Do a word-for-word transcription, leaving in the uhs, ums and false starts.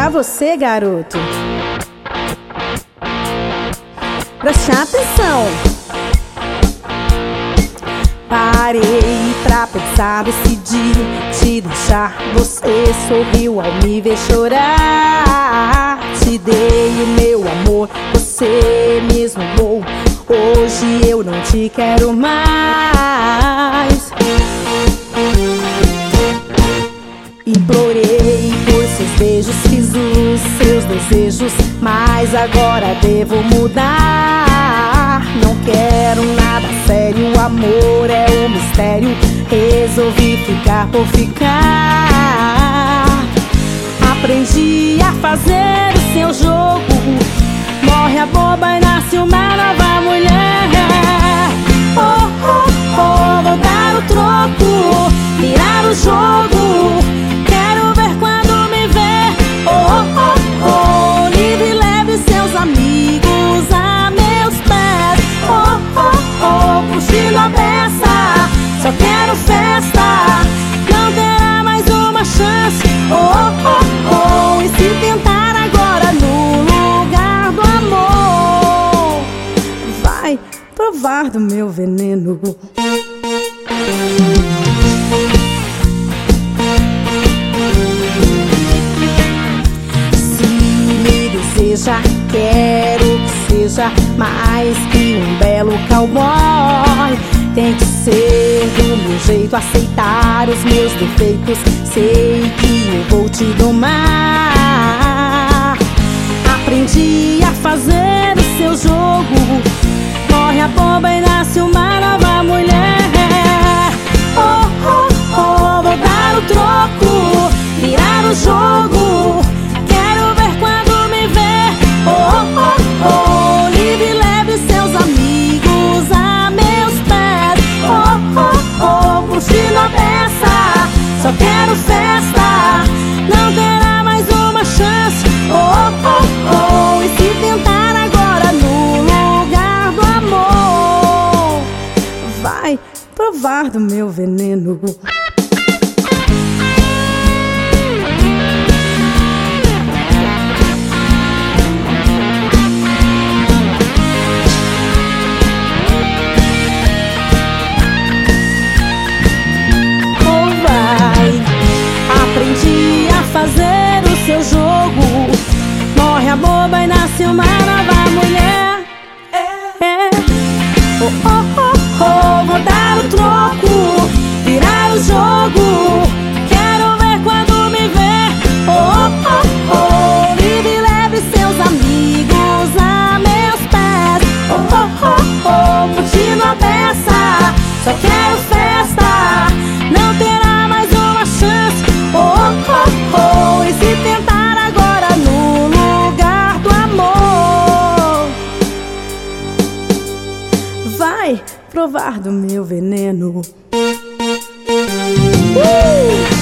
pra você, garoto. Preste atenção. Parei pra pensar, decidi te deixar. Você sorriu ao me ver chorar. Te dei o meu amor, você me esnobou. Hoje eu não te quero mais. Implorei por seus beijos, fiz os seus desejos, mas agora devo mudar. Não quero nada sério, o amor é um mistério. Resolvi ficar por ficar. Aprendi a fazer o seu jogo. Morre a boba e nasce uma nova mulher. Oh, oh, oh, vou dar o troco, virar o jogo. Quero ver quando me vê. Oh, oh, oh, livre e leve seus amigos a meus pés. Oh, oh, oh, curtindo a beça. Só quero festa, não terá mais uma chance. Oh, oh, oh, e se tentar agora no lugar do amor, vai provar do meu veneno. Se me deseja, quero que seja mais que um belo cowboy. Tem que ser do meu jeito, aceitar os meus defeitos. Sei que eu vou te domar. Aprendi a fazer o seu jogo. Morre a bomba e nasce uma nova mulher. Oh, oh, oh, vou dar o troco, virar o jogo. Quero ver quando me vê. Oh, oh, oh, livre e leve seus amigos a meus pés. Oh, oh, oh, curtindo a beça. Só quero festa, não terá mais uma chance. Oh, oh, oh, e se tentar agora no lugar do amor, vai provar do meu veneno. Aprendi a fazer o seu jogo. Morre a boba e nasce uma nova mulher. É. Oh, oh, oh, oh, vou dar o troco, virar o jogo. Quero ver quando me vê. Oh, oh, oh, livre e leve seus amigos a meus pés. Oh, oh, oh, oh, curtindo a beça. Só quero festa, não terá mais uma chance. Oh, oh, oh, e se tentar agora no lugar do amor, vai provar do meu veneno. Uh!